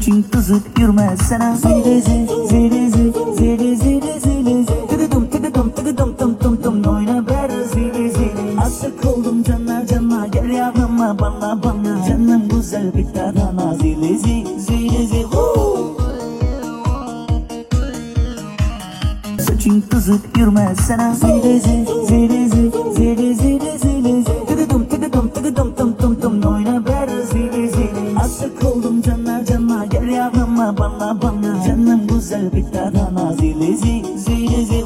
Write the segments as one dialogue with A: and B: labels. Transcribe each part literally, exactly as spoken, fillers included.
A: Saçın kızıp yürümezsene. Zile zile zile zile zile zile tıdıdım tıdıdım tıdıdım tum tum tum oyna ber zile zile. Aşık oldum canına canına gel yanıma bana bana. Canım güzel bir tarhana zile zile zile zile. Saçın kızıp yürümezsene. Zile zile zile zile zile zile tıdıdım tıdıdım tıdıdım tum tum tum oyna ber zile zile. Aşık oldum canına canına gel yanıma bana bana. Canım güzel bir tarhana zile zile zile zile.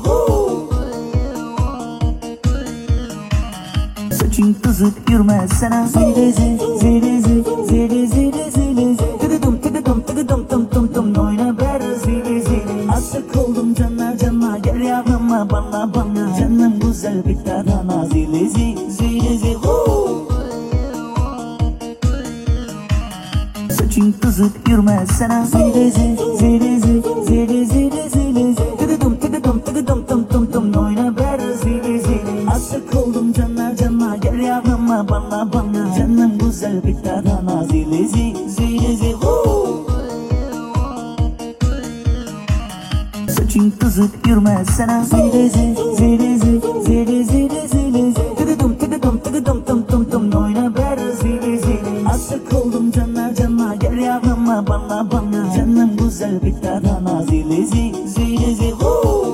A: Saçın kızıp yürümezsene. Zile zile zile zile zile zile tıdıdım tıdıdım tıdıdım tum tum tum oyna ber zile zile. Aşık oldum canına canına gel yanıma bana bana. Canım güzel bir tarhana zile zile zile zile. Saçın kızıp yürümezsene. Zile zile zile zile zile zile tıdıdım tıdıdım tıdıdım tum tum tum oyna ber zile zile. Aşık oldum canına canına gel yanıma bana bana. Canım güzel bir tarhana zile zile zile zile. Saçın kızıp yürümezsene. Zile zile zile zile zile zile tıdıdım tıdıdım tıdıdım tum tum tum oyna ber zile zile. Aşık oldum canına canına gel yanıma bana bana. Canım güzel bir tarhana zile zile zile zile.